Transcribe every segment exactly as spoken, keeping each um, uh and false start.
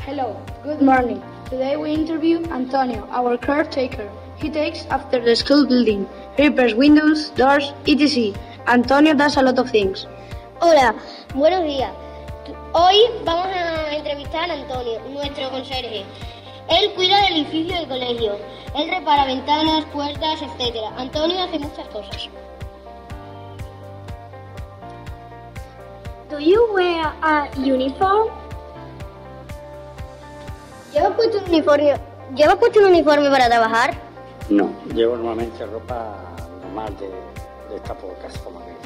Hello, good morning. Today we interview Antonio, our caretaker. He takes after the school building, repairs windows, doors, et cetera. Antonio does a lot of things. Hola, buenos días. Hoy vamos a entrevistar a Antonio, nuestro conserje. Él cuida del edificio del colegio. Él repara ventanas, puertas, etcétera. Antonio hace muchas cosas. Do you wear a uniform? ¿Llevas puesto un uniforme, ¿Llevas puesto un uniforme para trabajar? No, llevo normalmente ropa normal de, de esta por casa como que.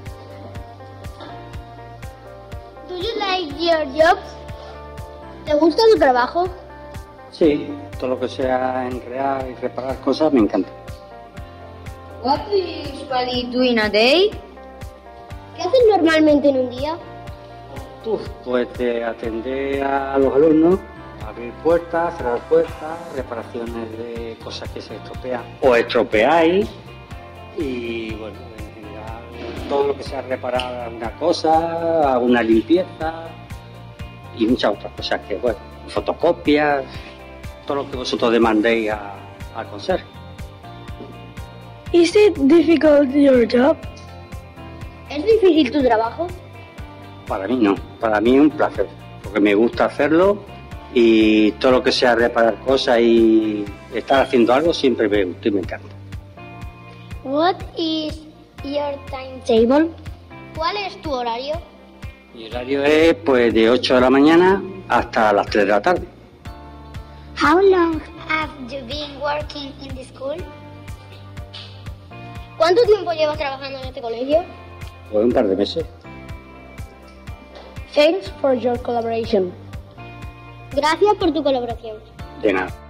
Do you like your job? ¿Te gusta tu trabajo? Sí, todo lo que sea enrear y reparar cosas me encanta. What do you usually do in a day? ¿Qué haces normalmente en un día? Uf, pues de atender a los alumnos, abrir puertas, cerrar puertas, reparaciones de cosas que se estropean o estropeáis y bueno, en general todo lo que sea reparar alguna cosa, alguna limpieza y muchas otras cosas que bueno, fotocopias, todo lo que vosotros demandéis a, al conserje. Is it difficult your job? ¿Es difícil tu trabajo? Para mí no, para mí es un placer, porque me gusta hacerlo y todo lo que sea reparar cosas y estar haciendo algo siempre me gusta y me encanta. What is your timetable? ¿Cuál es tu horario? Mi horario es pues de ocho de la mañana hasta las tres de la tarde. How long have you been working in the school? ¿Cuánto tiempo llevas trabajando en este colegio? Pues un par de meses. Thanks for your collaboration. Gracias por tu colaboración. De nada.